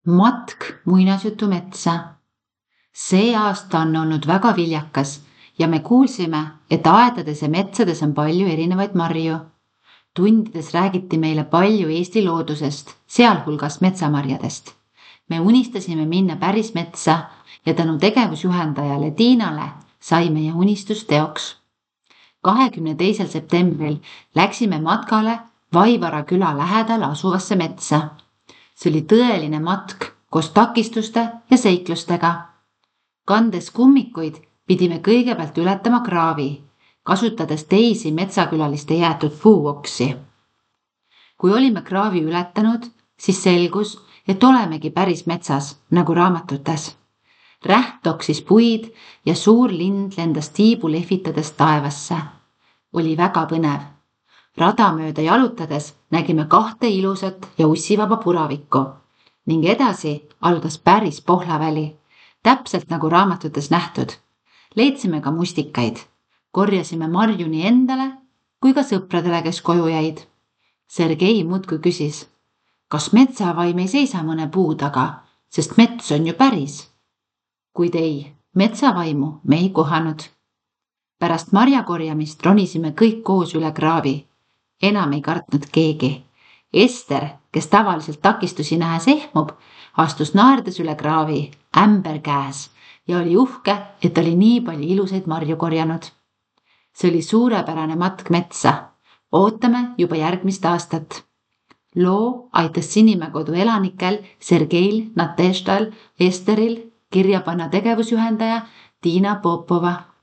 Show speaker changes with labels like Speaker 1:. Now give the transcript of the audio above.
Speaker 1: Matk muinasjutu metsa. See aasta on olnud väga viljakas ja me kuulsime, et aedades ja metsades on palju erinevaid marju. Tundides räägiti meile palju Eesti loodusest, sealhulgas metsamarjadest. Me unistasime minna päris metsa ja tänu tegevusjuhendajale Tiinale sai meie unistus teoks. 22. septembril läksime matkale Vaivara küla lähedal asuvasse metsa. See oli tõeline matk koos takistuste ja seiklustega. Kandes kummikuid pidime kõigepealt ületama kraavi, kasutades teisi metsakülaliste jäetud puuoksi. Kui olime kraavi ületanud, siis selgus, et olemegi päris metsas, nagu raamatutes. Räht toksis puid ja suur lind lendas tiibu lehvitades taevasse. Oli väga põnev. Rada mööda jalutades nägime 2 ilusat ja ussivaba puravikku ning edasi algas päris Pohlaväli, täpselt nagu raamatutes nähtud. Leidsime ka mustikaid, korjasime marju nii endale kui ka sõpradele, kes koju jäid. Sergei muudkui küsis, kas metsavaim ei seisa mõne puu taga, sest mets on ju päris. Kuid ei, metsavaimu me ei kohanud. Pärast marjakorjamist ronisime kõik koos üle kraavi. Enam ei kartnud keegi. Ester, kes tavaliselt takistusi nähes ehmub, astus naerdes üle kraavi, ämber käes ja oli uhke, et oli nii palju ilusaid marju korjanud. See oli suurepärane matk metsa. Ootame juba järgmist aastat. Loo aitas Sinimäe kodu elanikel Sergeil, Nateždal, Esteril kirja panna tegevusjuhendaja Tiina Popova.